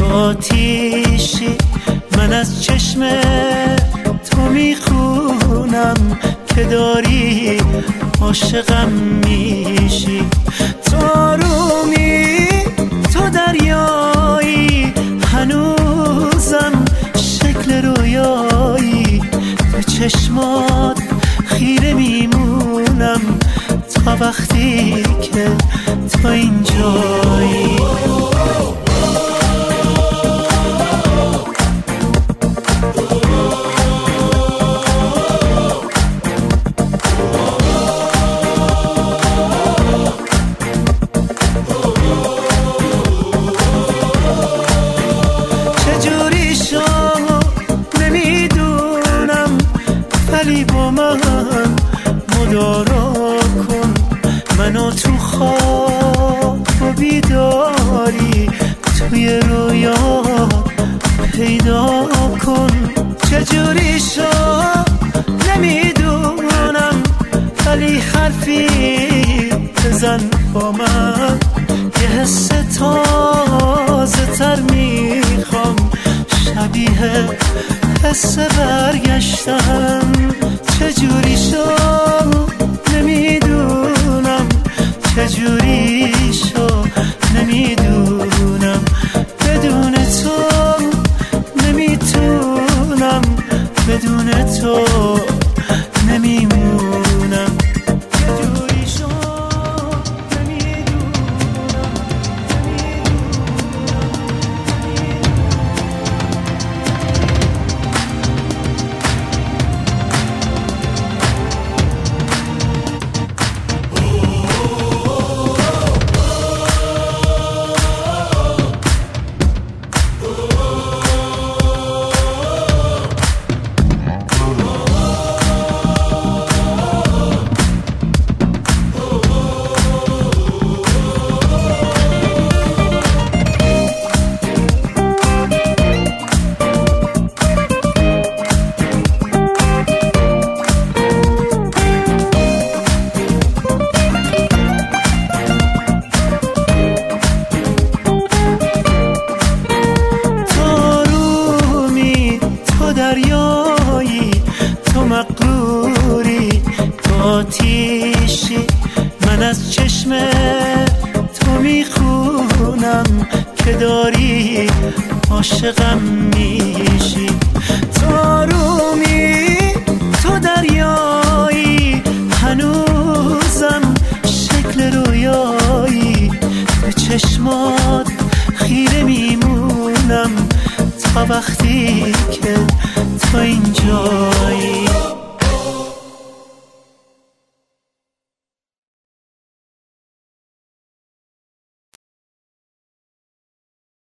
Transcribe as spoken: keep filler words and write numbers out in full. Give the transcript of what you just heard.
آتیشی من از چشم تو میخونم که داری عاشقم میشی. تو رومی تو دریایی هنوزم شکل رویایی، به چشمات خیره میمونم تا وقتی که تو اینجایی. چجوری شد نمیدونم، ولی با من مدارا کن، منو تو خواب و بیداری توی رویا پیدا کن. چجوری شد نمیدونم، ولی حرفی بزن با من، یه حس تازه تر میخوام، شبیه حس برگشتن. چجوری شد نمیدونم، چجوری شد نمیدونم، بدون تو نمیتونم، بدون تو نمیمونم. چجوری شد نمیدونم، دریایی تو مغروری، تو آتیشی من از چشم تو میخونم که داری عاشقم میشی. تو رومی تو دریایی هنوزم شکل رویایی، به چشمات خیره میمونم تا وقتی که تو اینجایی.